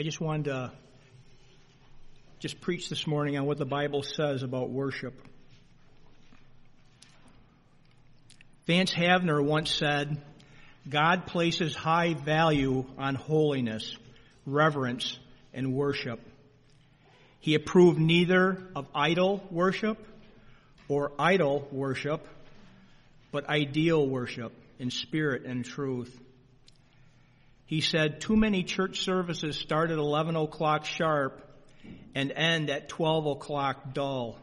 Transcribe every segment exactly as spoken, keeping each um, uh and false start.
I just wanted to just preach this morning on what the Bible says about worship. Vance Havner once said, God places high value on holiness, reverence, and worship. He approved neither of idol worship or idol worship, but ideal worship in spirit and truth. He said, too many church services start at eleven o'clock sharp and end at twelve o'clock dull.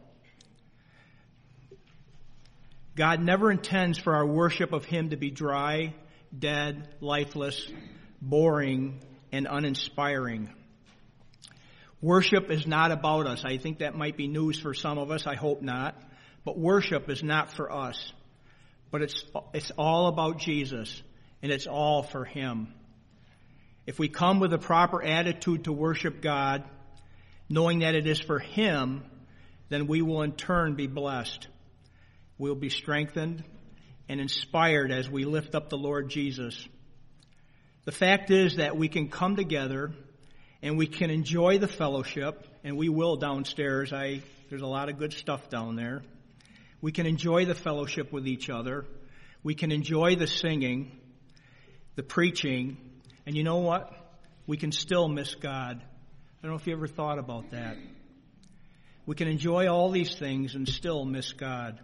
God never intends for our worship of Him to be dry, dead, lifeless, boring, and uninspiring. Worship is not about us. I think that might be news for some of us. I hope not. But worship is not for us. But it's it's all about Jesus, and it's all for Him. If we come with a proper attitude to worship God, knowing that it is for Him, then we will in turn be blessed. We'll be strengthened and inspired as we lift up the Lord Jesus. The fact is that we can come together and we can enjoy the fellowship, and we will downstairs. I there's a lot of good stuff down there. We can enjoy the fellowship with each other. We can enjoy the singing, the preaching, and you know what? We can still miss God. I don't know if you ever thought about that. We can enjoy all these things and still miss God.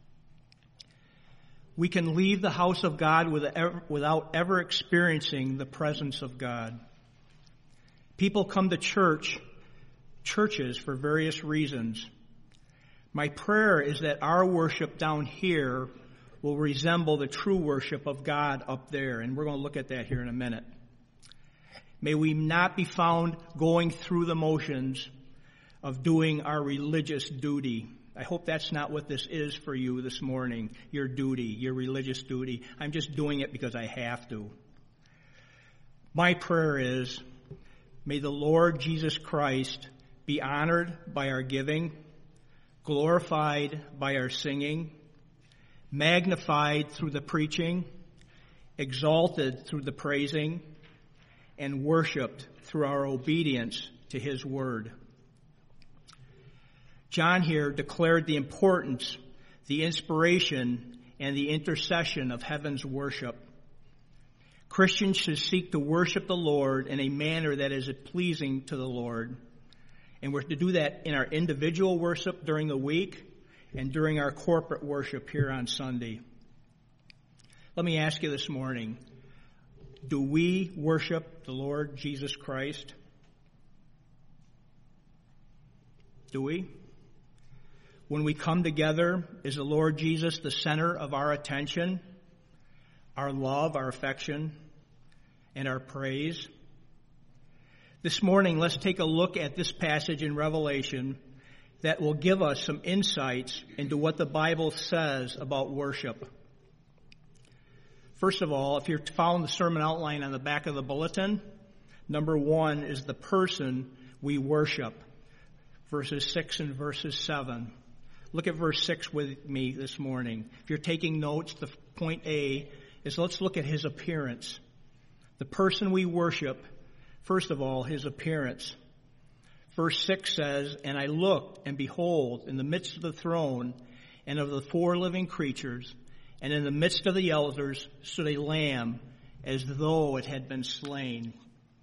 We can leave the house of God without ever experiencing the presence of God. People come to church, churches for various reasons. My prayer is that our worship down here will resemble the true worship of God up there, and we're going to look at that here in a minute. May we not be found going through the motions of doing our religious duty. I hope that's not what this is for you this morning, your duty, your religious duty. I'm just doing it because I have to. My prayer is, may the Lord Jesus Christ be honored by our giving, glorified by our singing, magnified through the preaching, exalted through the praising, and worshiped through our obedience to His word. John here declared the importance, the inspiration, and the intercession of heaven's worship. Christians should seek to worship the Lord in a manner that is pleasing to the Lord. And we're to do that in our individual worship during the week and during our corporate worship here on Sunday. Let me ask you this morning, do we worship the Lord Jesus Christ? Do we? When we come together, is the Lord Jesus the center of our attention, our love, our affection, and our praise? This morning, let's take a look at this passage in Revelation that will give us some insights into what the Bible says about worship. First of all, if you're following the sermon outline on the back of the bulletin, number one is the person we worship, verses six and verses seven. Look at verse six with me this morning. If you're taking notes, the point A is let's look at His appearance. The person we worship, first of all, His appearance. Verse six says, and I looked, and behold, in the midst of the throne and of the four living creatures, and in the midst of the elders stood a lamb as though it had been slain.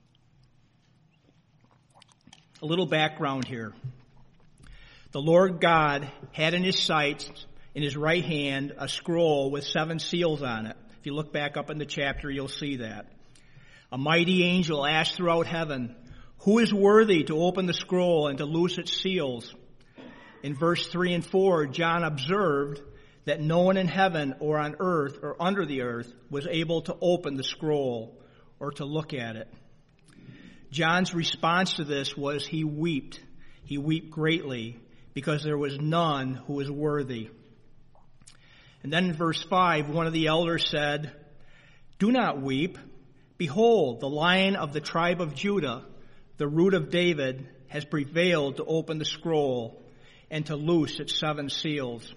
A little background here. The Lord God had in His sight, in His right hand, a scroll with seven seals on it. If you look back up in the chapter, you'll see that. A mighty angel asked throughout heaven, who is worthy to open the scroll and to loose its seals? In verse three and four, John observed that no one in heaven or on earth or under the earth was able to open the scroll or to look at it. John's response to this was he wept. He wept greatly because there was none who was worthy. And then in verse five, one of the elders said, do not weep. Behold, the Lion of the tribe of Judah, the root of David, has prevailed to open the scroll and to loose its seven seals.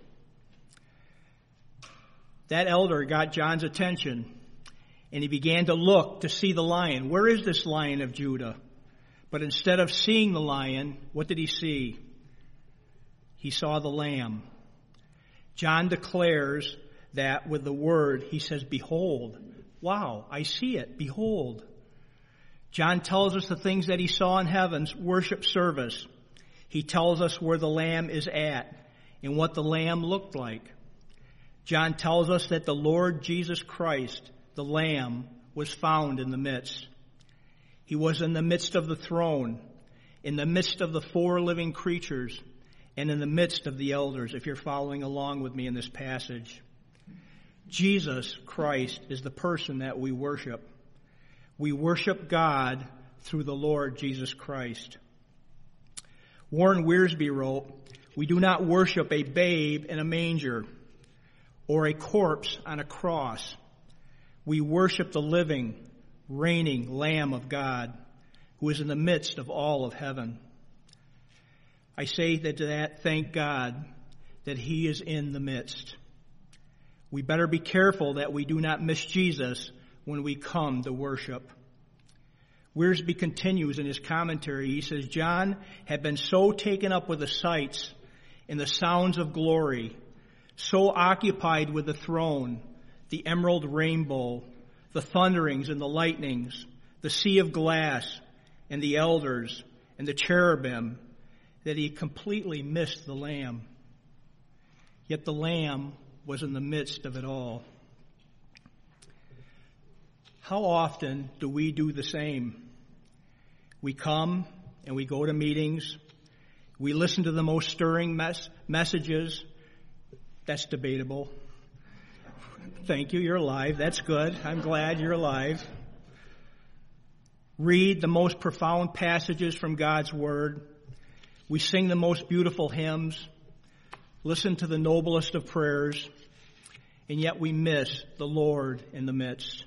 That elder got John's attention, and he began to look to see the lion. Where is this Lion of Judah? But instead of seeing the lion, what did he see? He saw the lamb. John declares that with the word, he says, behold. Wow, I see it. Behold. John tells us the things that he saw in heaven's worship service. He tells us where the lamb is at and what the lamb looked like. John tells us that the Lord Jesus Christ, the lamb, was found in the midst. He was in the midst of the throne, in the midst of the four living creatures, and in the midst of the elders, if you're following along with me in this passage. Jesus Christ is the person that we worship. We worship God through the Lord Jesus Christ. Warren Wiersbe wrote, we do not worship a babe in a manger or a corpse on a cross. We worship the living, reigning Lamb of God who is in the midst of all of heaven. I say that to that, thank God that he is in the midst. We better be careful that we do not miss Jesus when we come to worship. Wiersbe continues in his commentary. He says, John had been so taken up with the sights and the sounds of glory, so occupied with the throne, the emerald rainbow, the thunderings and the lightnings, the sea of glass and the elders and the cherubim, that he completely missed the Lamb. Yet the Lamb was in the midst of it all. How often do we do the same? We come and we go to meetings. We listen to the most stirring mes- messages. That's debatable. Thank you, you're alive. That's good. I'm glad you're alive. Read the most profound passages from God's Word. We sing the most beautiful hymns. Listen to the noblest of prayers. And yet we miss the Lord in the midst.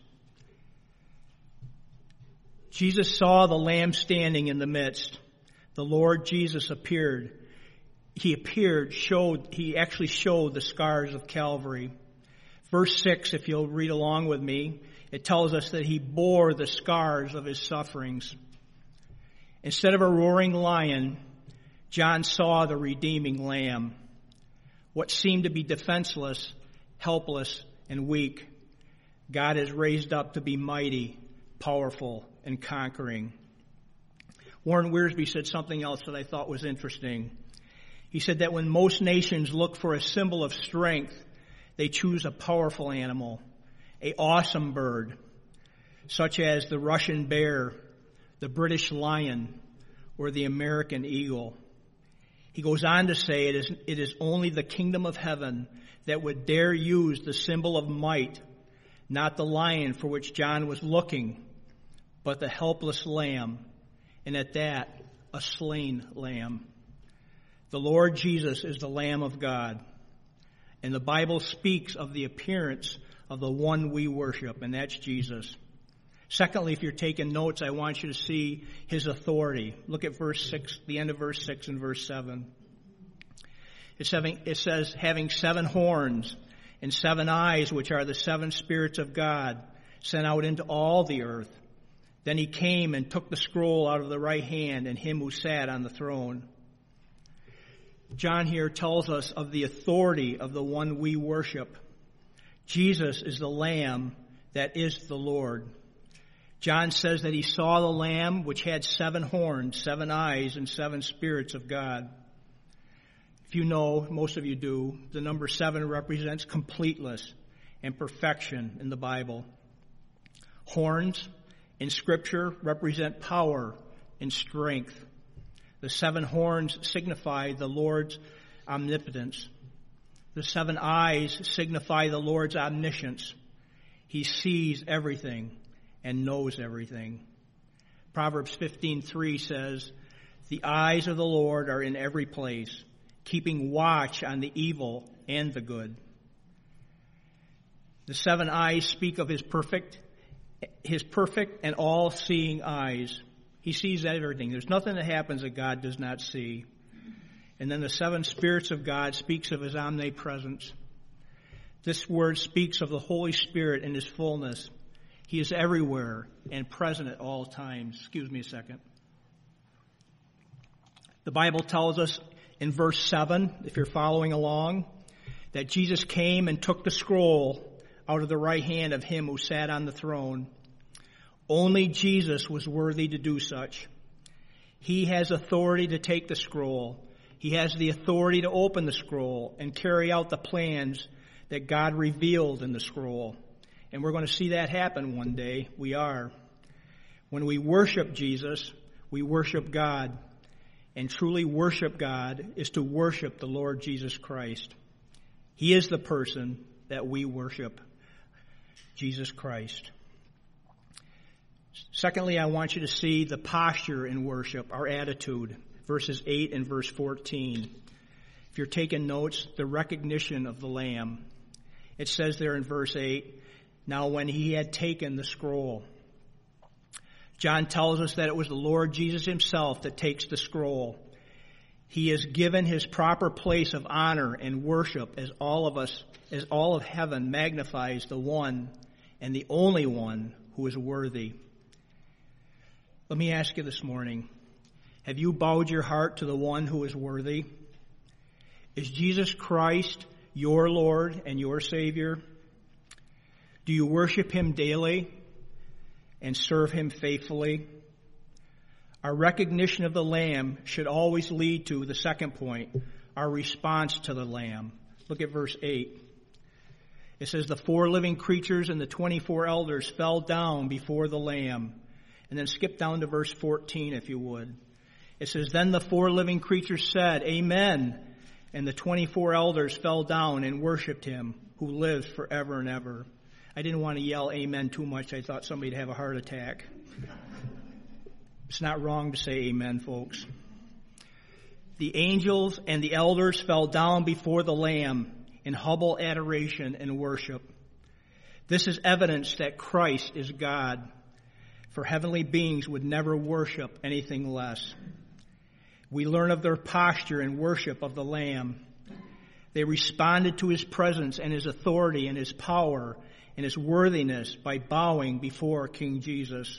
Jesus saw the Lamb standing in the midst. The Lord Jesus appeared. He appeared, showed, he actually showed the scars of Calvary. Verse six, if you'll read along with me, it tells us that he bore the scars of his sufferings. Instead of a roaring lion, John saw the redeeming Lamb. What seemed to be defenseless, helpless, and weak, God has raised up to be mighty, powerful, and conquering. Warren Wiersbe said something else that I thought was interesting. He said that when most nations look for a symbol of strength, they choose a powerful animal, an awesome bird, such as the Russian bear, the British lion, or the American eagle. He goes on to say it is, it is only the kingdom of heaven that would dare use the symbol of might, not the lion for which John was looking, but the helpless lamb, and at that, a slain lamb. The Lord Jesus is the Lamb of God, and the Bible speaks of the appearance of the one we worship, and that's Jesus. Secondly, if you're taking notes, I want you to see his authority. Look at verse six, the end of verse six and verse seven. It's having, it says, having seven horns and seven eyes, which are the seven spirits of God, sent out into all the earth. Then he came and took the scroll out of the right hand and him who sat on the throne. John here tells us of the authority of the one we worship. Jesus is the Lamb that is the Lord. John says that he saw the Lamb which had seven horns, seven eyes, and seven spirits of God. If you know, most of you do, the number seven represents completeness and perfection in the Bible. Horns in Scripture represent power and strength. The seven horns signify the Lord's omnipotence. The seven eyes signify the Lord's omniscience. He sees everything and knows everything. Proverbs fifteen three says, the eyes of the Lord are in every place, keeping watch on the evil and the good. The seven eyes speak of his perfect, his perfect and all-seeing eyes. He sees everything. There's nothing that happens that God does not see. And then the seven spirits of God speaks of his omnipresence. This word speaks of the Holy Spirit in his fullness. He is everywhere and present at all times. Excuse me a second. The Bible tells us in verse seven, if you're following along, that Jesus came and took the scroll out of the right hand of him who sat on the throne. Only Jesus was worthy to do such. He has authority to take the scroll. He has the authority to open the scroll and carry out the plans that God revealed in the scroll. And we're going to see that happen one day. We are. When we worship Jesus, we worship God. And truly worship God is to worship the Lord Jesus Christ. He is the person that we worship, Jesus Christ. Secondly, I want you to see the posture in worship, our attitude, verses eight and verse fourteen. If you're taking notes, the recognition of the Lamb. It says there in verse eight, now when he had taken the scroll. John tells us that it was the Lord Jesus himself that takes the scroll. He is given his proper place of honor and worship as all of us, as all of heaven magnifies the one and the only one who is worthy. Let me ask you this morning, have you bowed your heart to the one who is worthy? Is Jesus Christ your Lord and your Savior? Do you worship him daily and serve him faithfully? Our recognition of the Lamb should always lead to the second point, our response to the Lamb. Look at verse eight. It says, the four living creatures and the twenty-four elders fell down before the Lamb. And then skip down to verse fourteen, if you would. It says, then the four living creatures said, Amen. And the twenty-four elders fell down and worshipped him who lives forever and ever. I didn't want to yell amen too much. I thought somebody'd have a heart attack. It's not wrong to say amen, folks. The angels and the elders fell down before the Lamb in humble adoration and worship. This is evidence that Christ is God, for heavenly beings would never worship anything less. We learn of their posture and worship of the Lamb. They responded to his presence and his authority and his power and his worthiness by bowing before King Jesus.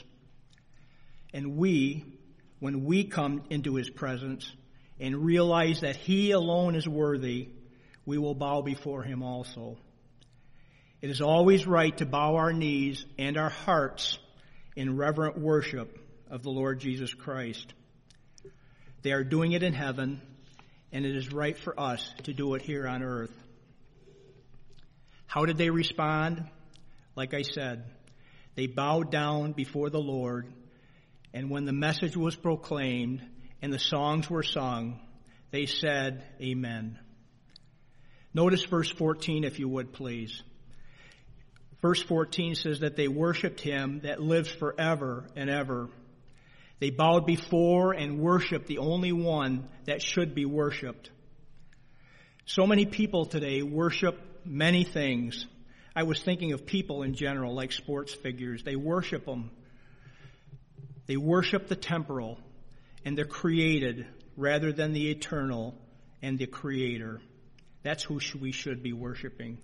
And we, when we come into his presence and realize that he alone is worthy, we will bow before him also. It is always right to bow our knees and our hearts in reverent worship of the Lord Jesus Christ. They are doing it in heaven, and it is right for us to do it here on earth. How did they respond? Like I said, they bowed down before the Lord, and when the message was proclaimed and the songs were sung, they said, Amen. Notice verse fourteen, if you would, please. Verse fourteen says that they worshiped him that lives forever and ever. They bowed before and worshiped the only one that should be worshiped. So many people today worship many things. I was thinking of people in general, like sports figures. They worship them. They worship the temporal and the created rather than the eternal and the Creator. That's who we should be worshiping.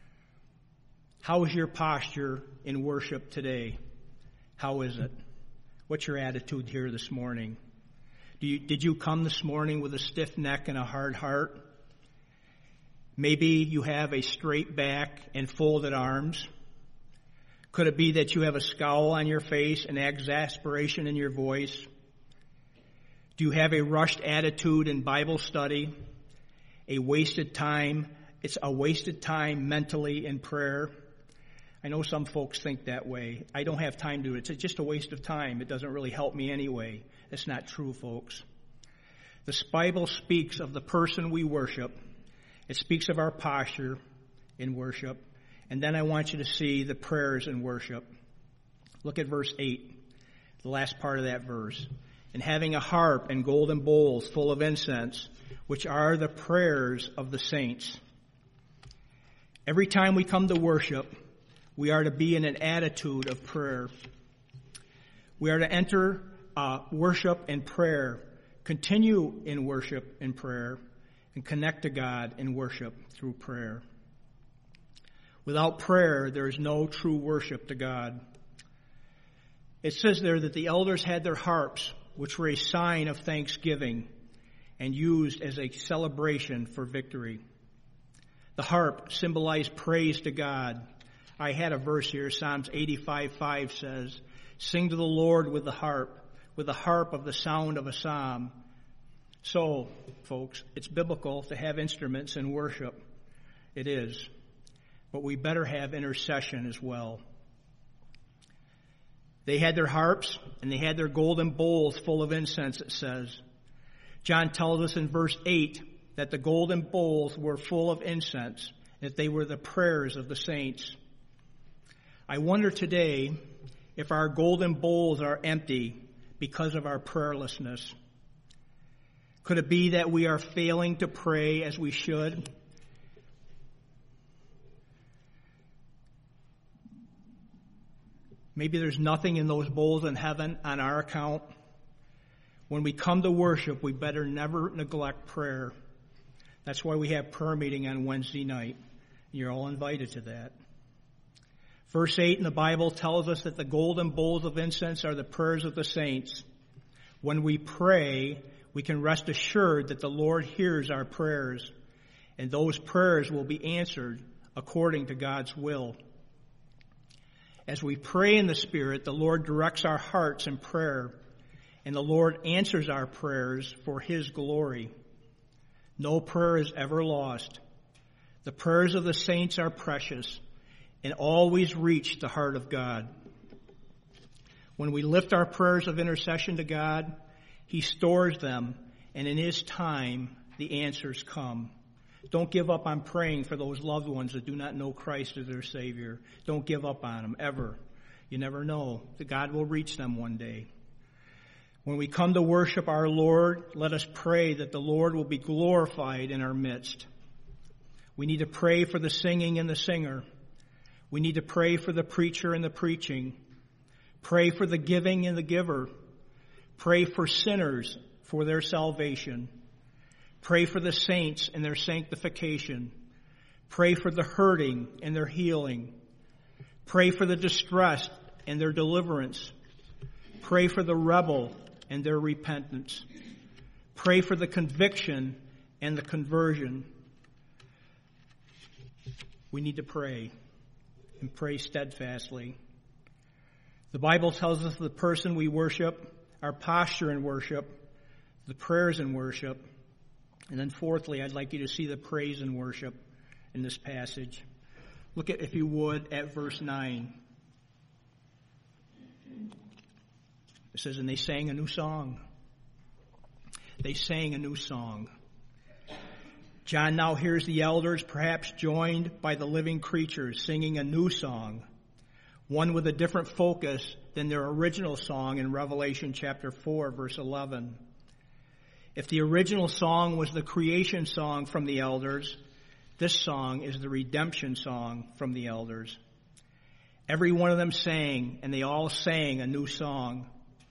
How is your posture in worship today? How is it? What's your attitude here this morning? Do you, did you come this morning with a stiff neck and a hard heart? Maybe you have a straight back and folded arms. Could it be that you have a scowl on your face and exasperation in your voice? Do you have a rushed attitude in Bible study? A wasted time? It's a wasted time mentally in prayer. I know some folks think that way. I don't have time to do it. It's just a waste of time. It doesn't really help me anyway. It's not true, folks. The Bible speaks of the person we worship. It speaks of our posture in worship. And then I want you to see the prayers in worship. Look at verse eight, the last part of that verse. And having a harp and golden bowls full of incense, which are the prayers of the saints. Every time we come to worship, we are to be in an attitude of prayer. We are to enter uh, worship and prayer, continue in worship and prayer, and connect to God in worship through prayer. Without prayer, there is no true worship to God. It says there that the elders had their harps, which were a sign of thanksgiving. and used as a celebration for victory. The harp symbolized praise to God. I had a verse here, Psalms eighty-five five says, "Sing to the Lord with the harp, with the harp of the sound of a psalm." So, folks, it's biblical to have instruments in worship. It is. But we better have intercession as well. They had their harps, and they had their golden bowls full of incense, it says. John tells us in verse eight that the golden bowls were full of incense, that they were the prayers of the saints. I wonder today if our golden bowls are empty because of our prayerlessness. Could it be that we are failing to pray as we should? Maybe there's nothing in those bowls in heaven on our account. When we come to worship, we better never neglect prayer. That's why we have prayer meeting on Wednesday night. You're all invited to that. Verse eight in the Bible tells us that the golden bowls of incense are the prayers of the saints. When we pray, we can rest assured that the Lord hears our prayers, and those prayers will be answered according to God's will. As we pray in the Spirit, the Lord directs our hearts in prayer, and the Lord answers our prayers for His glory. No prayer is ever lost. The prayers of the saints are precious and always reach the heart of God. When we lift our prayers of intercession to God, He stores them, and in His time, the answers come. Don't give up on praying for those loved ones that do not know Christ as their Savior. Don't give up on them, ever. You never know. That God will reach them one day. When we come to worship our Lord, let us pray that the Lord will be glorified in our midst. We need to pray for the singing and the singer. We need to pray for the preacher and the preaching. Pray for the giving and the giver. Pray for sinners for their salvation. Pray for the saints and their sanctification. Pray for the hurting and their healing. Pray for the distressed and their deliverance. Pray for the rebel and their repentance. Pray for the conviction and the conversion. We need to pray, and pray steadfastly. The Bible tells us the person we worship, our posture in worship, the prayers in worship, and then fourthly, I'd like you to see the praise and worship in this passage. Look at, if you would, at verse nine. It says, "And they sang a new song." They sang a new song. John now hears the elders, perhaps joined by the living creatures, singing a new song, one with a different focus than their original song in Revelation chapter four, verse eleven. If the original song was the creation song from the elders, this song is the redemption song from the elders. Every one of them sang, and they all sang a new song.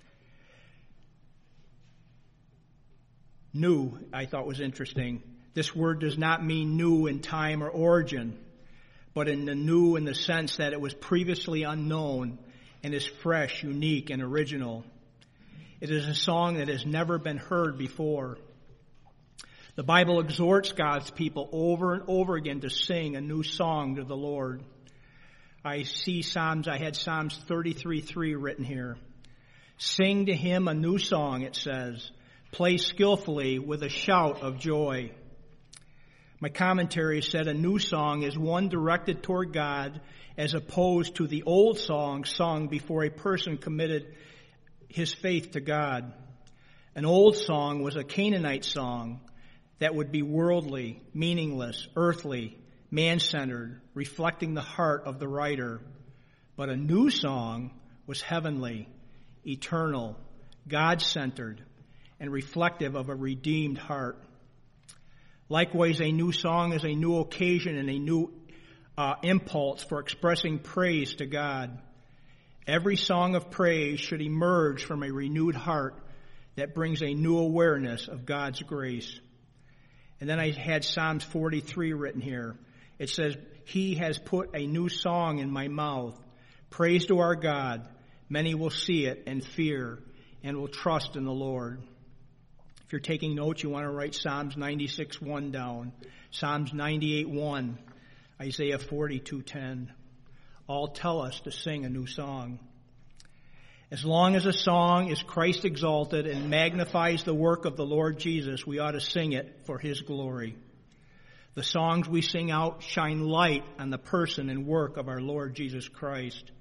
New, I thought was interesting. This word does not mean new in time or origin, but in the new in the sense that it was previously unknown and is fresh, unique, and original. It is a song that has never been heard before. The Bible exhorts God's people over and over again to sing a new song to the Lord. I see Psalms, I had Psalms thirty-three three written here. Sing to Him a new song, it says. Play skillfully with a shout of joy. My commentary said a new song is one directed toward God as opposed to the old song sung before a person committed his faith to God. An old song was a Canaanite song that would be worldly, meaningless, earthly, man-centered, reflecting the heart of the writer. But a new song was heavenly, eternal, God-centered, and reflective of a redeemed heart. Likewise, a new song is a new occasion and a new uh, impulse for expressing praise to God. Every song of praise should emerge from a renewed heart that brings a new awareness of God's grace. And then I had Psalms forty-three written here. It says, He has put a new song in my mouth. Praise to our God. Many will see it and fear and will trust in the Lord. If you're taking notes, you want to write Psalms ninety-six one down, Psalms ninety-eight one, Isaiah forty-two ten. All tell us to sing a new song. As long as a song is Christ exalted and magnifies the work of the Lord Jesus, we ought to sing it for His glory. The songs we sing out shine light on the person and work of our Lord Jesus Christ.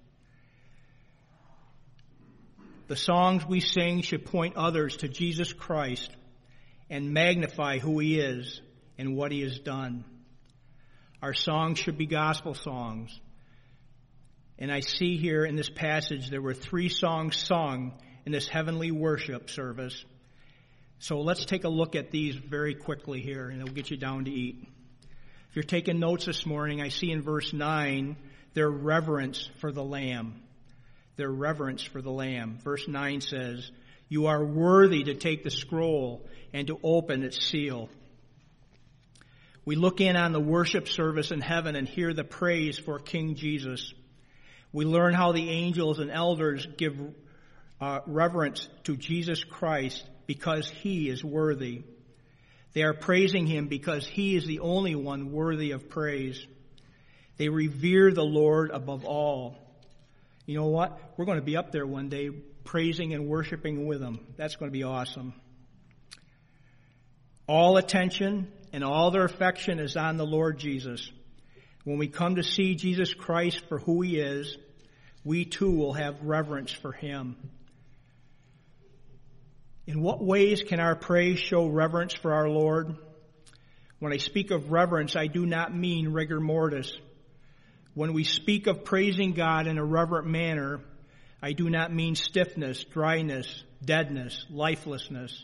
The songs we sing should point others to Jesus Christ and magnify who He is and what He has done. Our songs should be gospel songs. And I see here in this passage there were three songs sung in this heavenly worship service. So let's take a look at these very quickly here, and it'll get you down to eat. If you're taking notes this morning, I see in verse nine their reverence for the Lamb. Their reverence for the Lamb. Verse nine says, "You are worthy to take the scroll and to open its seal." We look in on the worship service in heaven and hear the praise for King Jesus. We learn how the angels and elders give uh, reverence to Jesus Christ because He is worthy. They are praising Him because He is the only one worthy of praise. They revere the Lord above all. You know what? We're going to be up there one day praising and worshiping with Him. That's going to be awesome. All attention and all their affection is on the Lord Jesus. When we come to see Jesus Christ for who He is, we too will have reverence for Him. In what ways can our praise show reverence for our Lord? When I speak of reverence, I do not mean rigor mortis. When we speak of praising God in a reverent manner, I do not mean stiffness, dryness, deadness, lifelessness.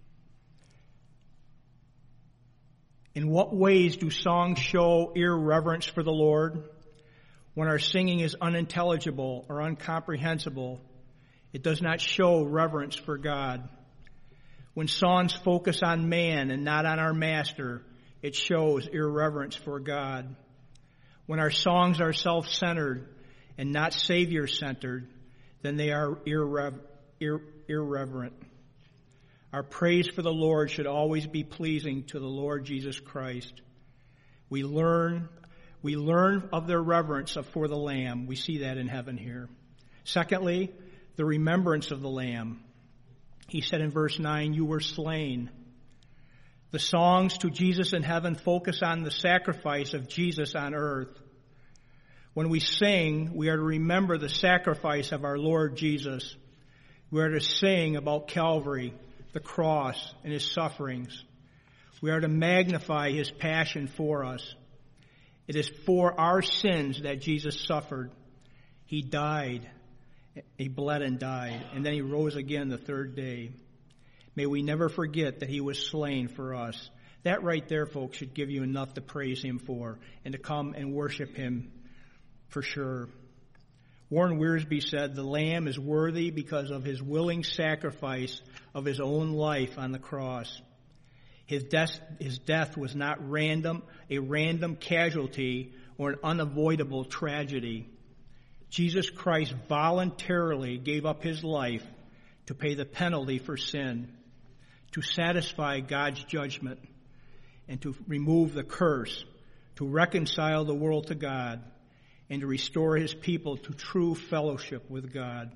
In what ways do songs show irreverence for the Lord? When our singing is unintelligible or incomprehensible, it does not show reverence for God. When songs focus on man and not on our Master, it shows irreverence for God. When our songs are self-centered and not Savior-centered, then they are irre- ir- irreverent. Our praise for the Lord should always be pleasing to the Lord Jesus Christ. We learn, we learn of their reverence for the Lamb. We see that in heaven here. Secondly, the remembrance of the Lamb. He said in verse nine, "You were slain." The songs to Jesus in heaven focus on the sacrifice of Jesus on earth. When we sing, we are to remember the sacrifice of our Lord Jesus. We are to sing about Calvary, the cross, and His sufferings. We are to magnify His passion for us. It is for our sins that Jesus suffered. He died. He bled and died, and then He rose again the third day. May we never forget that He was slain for us. That right there, folks, should give you enough to praise Him for and to come and worship Him for sure. Warren Wiersbe said, "The Lamb is worthy because of His willing sacrifice of His own life on the cross. His death, his death was not random, a random casualty or an unavoidable tragedy. Jesus Christ voluntarily gave up His life to pay the penalty for sin, to satisfy God's judgment, and to remove the curse, to reconcile the world to God, and to restore His people to true fellowship with God."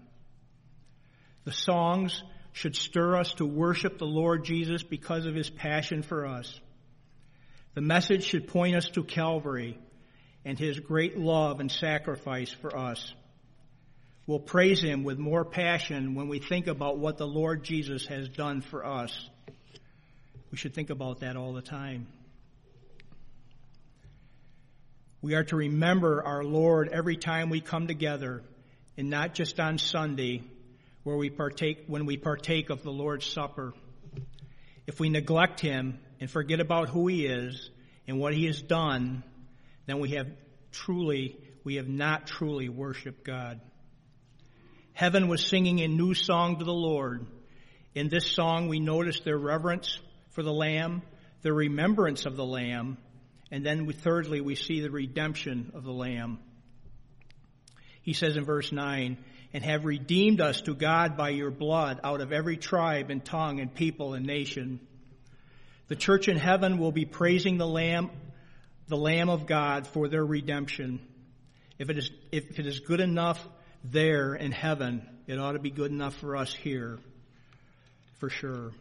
The songs should stir us to worship the Lord Jesus because of His passion for us. The message should point us to Calvary and His great love and sacrifice for us. We'll praise Him with more passion when we think about what the Lord Jesus has done for us. We should think about that all the time. We are to remember our Lord every time we come together, and not just on Sunday, where we partake when we partake of the Lord's Supper. If we neglect Him and forget about who He is and what He has done, then we have truly, we have not truly worshiped God. Heaven was singing a new song to the Lord. In this song, we notice their reverence for the Lamb, the remembrance of the Lamb, and then we, thirdly, we see the redemption of the Lamb. He says in verse nine, and have redeemed us to God by your blood out of every tribe and tongue and people and nation. The church in heaven will be praising the Lamb, the Lamb of God for their redemption. If it is, if it is good enough there in heaven, it ought to be good enough for us here, for sure.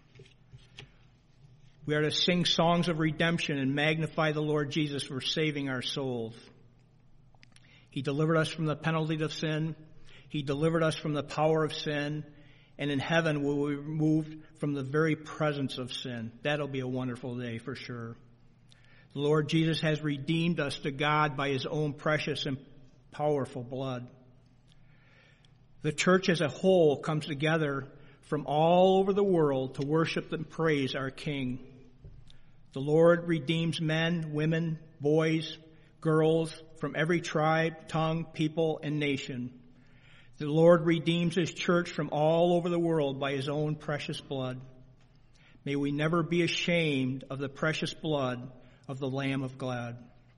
We are to sing songs of redemption and magnify the Lord Jesus for saving our souls. He delivered us from the penalty of sin. He delivered us from the power of sin. And in heaven we'll be removed from the very presence of sin. That'll be a wonderful day for sure. The Lord Jesus has redeemed us to God by his own precious and powerful blood. The church as a whole comes together from all over the world to worship and praise our King. The Lord redeems men, women, boys, girls from every tribe, tongue, people, and nation. The Lord redeems his church from all over the world by his own precious blood. May we never be ashamed of the precious blood of the Lamb of God.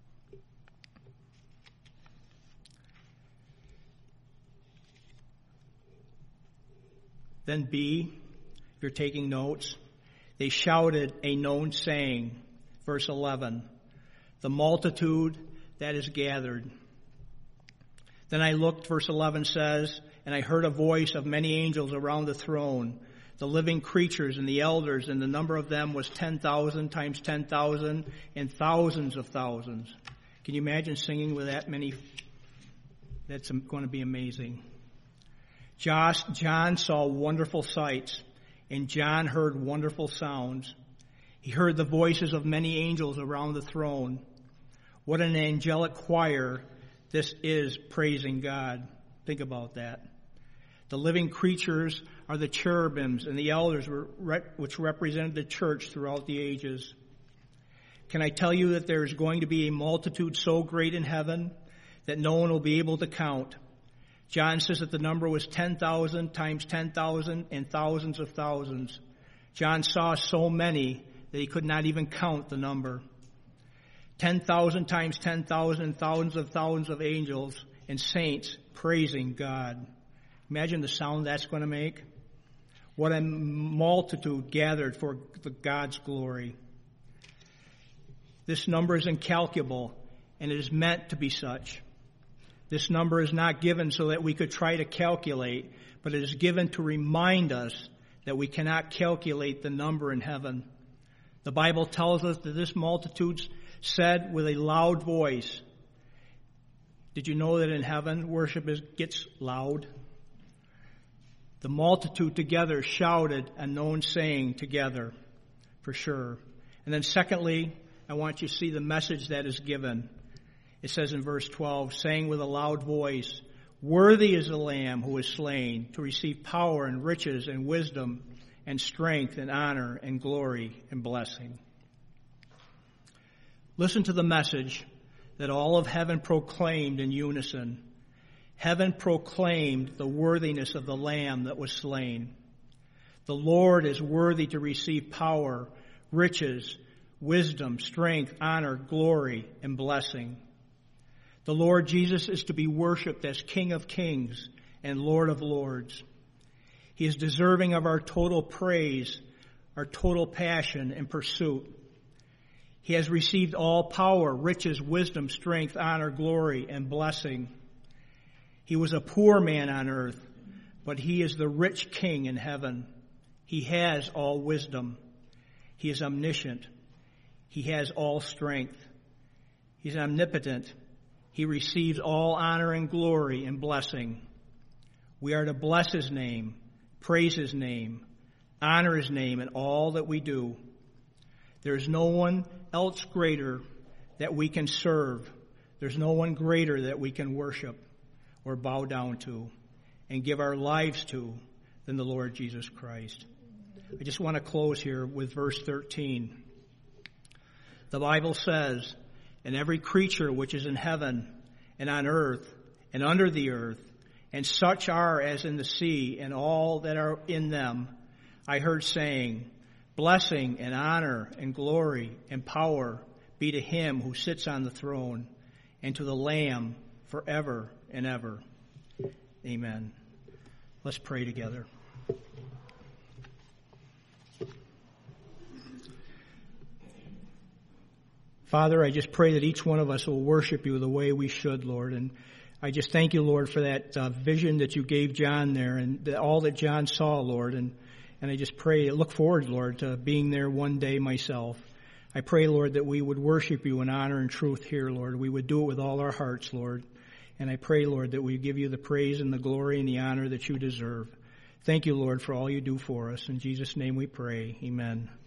Then B, if you're taking notes, they shouted a known saying, verse eleven, the multitude that is gathered. Then I looked, verse eleven says, and I heard a voice of many angels around the throne, the living creatures and the elders, and the number of them was ten thousand times ten thousand and thousands of thousands. Can you imagine singing with that many? That's going to be amazing. John saw wonderful sights, and John heard wonderful sounds. He heard the voices of many angels around the throne. What an angelic choir this is praising God. Think about that. The living creatures are the cherubims and the elders which represented the church throughout the ages. Can I tell you that there is going to be a multitude so great in heaven that no one will be able to count? John says that the number was ten thousand times ten thousand and thousands of thousands. John saw so many that he could not even count the number. ten thousand times ten thousand and thousands of thousands of angels and saints praising God. Imagine the sound that's going to make. What a multitude gathered for the God's glory. This number is incalculable, and it is meant to be such. This number is not given so that we could try to calculate, but it is given to remind us that we cannot calculate the number in heaven. The Bible tells us that this multitude said with a loud voice. Did you know that in heaven worship is, gets loud? The multitude together shouted a known saying together, for sure. And then secondly, I want you to see the message that is given. It says in verse twelve, saying with a loud voice, worthy is the Lamb who was slain to receive power and riches and wisdom and strength and honor and glory and blessing. Listen to the message that all of heaven proclaimed in unison. Heaven proclaimed the worthiness of the Lamb that was slain. The Lord is worthy to receive power, riches, wisdom, strength, honor, glory, and blessing. The Lord Jesus is to be worshiped as King of Kings and Lord of Lords. He is deserving of our total praise, our total passion and pursuit. He has received all power, riches, wisdom, strength, honor, glory, and blessing. He was a poor man on earth, but he is the rich King in heaven. He has all wisdom. He is omniscient. He has all strength. He's omnipotent. He receives all honor and glory and blessing. We are to bless his name, praise his name, honor his name in all that we do. There is no one else greater that we can serve. There's no one greater that we can worship or bow down to and give our lives to than the Lord Jesus Christ. I just want to close here with verse thirteen. The Bible says, and every creature which is in heaven and on earth and under the earth, and such are as in the sea and all that are in them, I heard saying, blessing and honor and glory and power be to him who sits on the throne and to the Lamb forever and ever. Amen. Let's pray together. Father, I just pray that each one of us will worship you the way we should, Lord. And I just thank you, Lord, for that uh, vision that you gave John there and the, all that John saw, Lord. And, and I just pray, look forward, Lord, to being there one day myself. I pray, Lord, that we would worship you in honor and truth here, Lord. We would do it with all our hearts, Lord. And I pray, Lord, that we give you the praise and the glory and the honor that you deserve. Thank you, Lord, for all you do for us. In Jesus' name we pray. Amen.